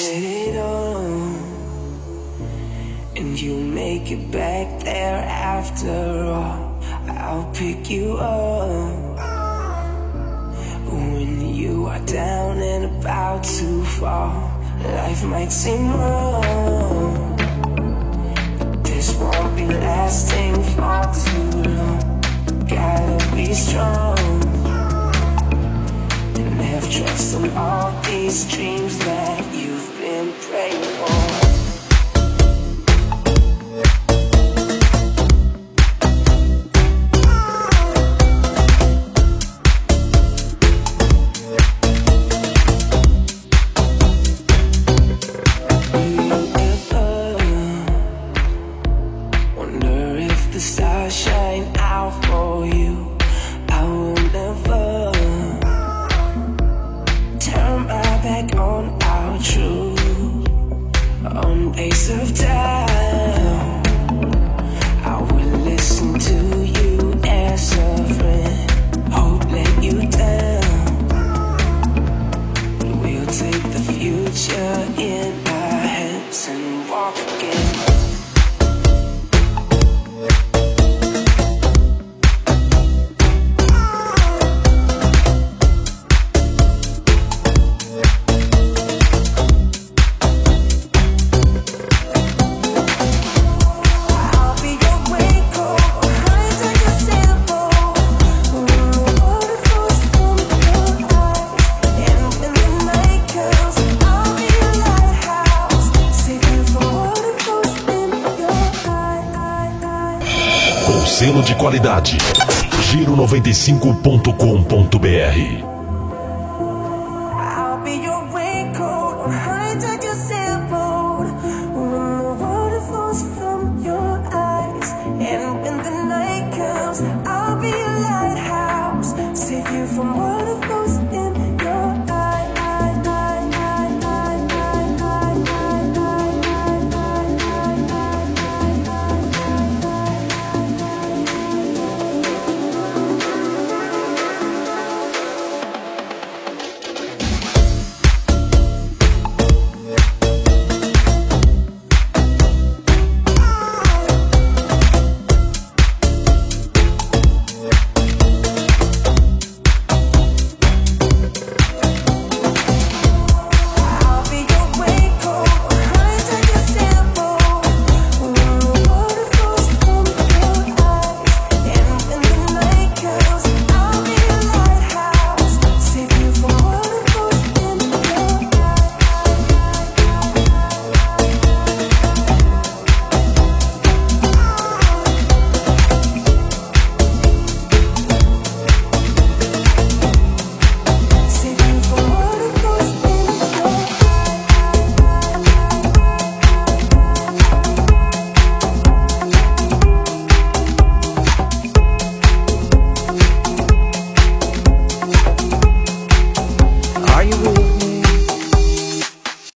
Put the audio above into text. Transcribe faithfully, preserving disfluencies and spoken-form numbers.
it all, and you make it back there after all. I'll pick you up when you are down and about to fall. Life might seem wrong, but this won't be lasting for too long. Gotta be strong and have trust in all these dreams that you've been praying for. Selo de qualidade Giro noventa e cinco ponto com ponto br. I'll be your raincoat, hide at your